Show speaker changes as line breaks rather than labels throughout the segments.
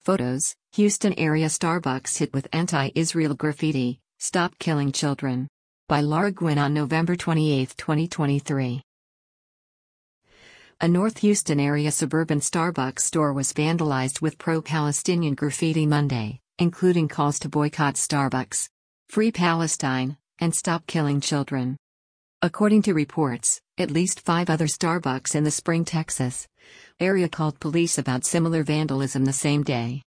Photos: Houston area Starbucks hit with anti-Israel graffiti, "Stop Killing Children." By Laura Gwynn on November 28, 2023. A North Houston area suburban Starbucks store was vandalized with pro-Palestinian graffiti Monday, including calls to boycott Starbucks, "Free Palestine," and "Stop Killing Children." According to reports, at least 5 other Starbucks in the Spring, Texas area called police about similar vandalism the same day.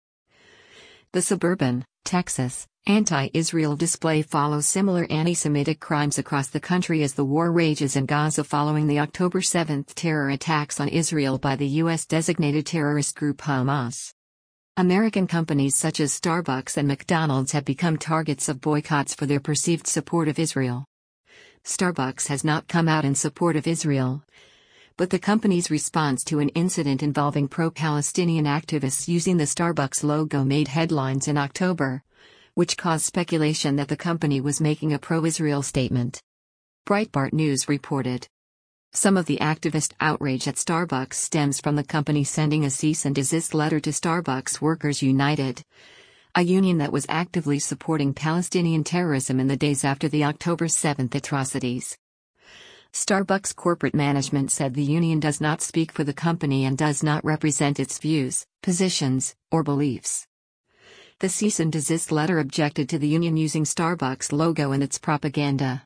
The suburban, Texas, anti-Israel display follows similar anti-Semitic crimes across the country as the war rages in Gaza following the October 7 terror attacks on Israel by the U.S.-designated terrorist group Hamas. American companies such as Starbucks and McDonald's have become targets of boycotts for their perceived support of Israel. Starbucks has not come out in support of Israel, but the company's response to an incident involving pro-Palestinian activists using the Starbucks logo made headlines in October, which caused speculation that the company was making a pro-Israel statement. Breitbart News reported. Some of the activist outrage at Starbucks stems from the company sending a cease and desist letter to Starbucks Workers United, a union that was actively supporting Palestinian terrorism in the days after the October 7 atrocities. Starbucks corporate management said the union does not speak for the company and does not represent its views, positions, or beliefs. The cease and desist letter objected to the union using Starbucks logo in its propaganda.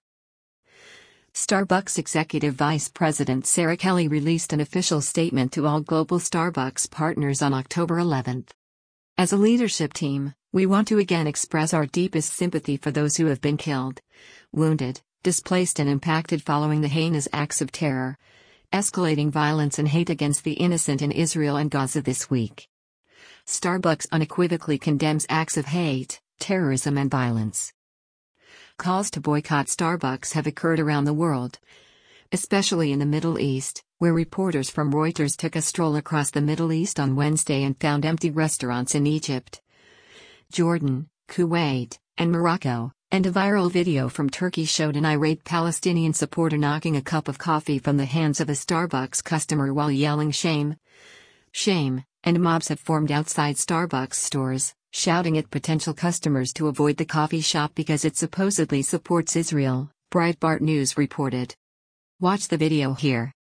Starbucks Executive Vice President Sarah Kelly released an official statement to all global Starbucks partners on October 11. As a leadership team, we want to again express our deepest sympathy for those who have been killed, wounded, displaced and impacted following the heinous acts of terror, escalating violence and hate against the innocent in Israel and Gaza this week. Starbucks unequivocally condemns acts of hate, terrorism and violence. Calls to boycott Starbucks have occurred around the world, especially in the Middle East, where reporters from Reuters took a stroll across the Middle East on Wednesday and found empty restaurants in Egypt, Jordan, Kuwait, and Morocco, and a viral video from Turkey showed an irate Palestinian supporter knocking a cup of coffee from the hands of a Starbucks customer while yelling "Shame! Shame!" and mobs have formed outside Starbucks stores, shouting at potential customers to avoid the coffee shop because it supposedly supports Israel, Breitbart News reported. Watch the video here.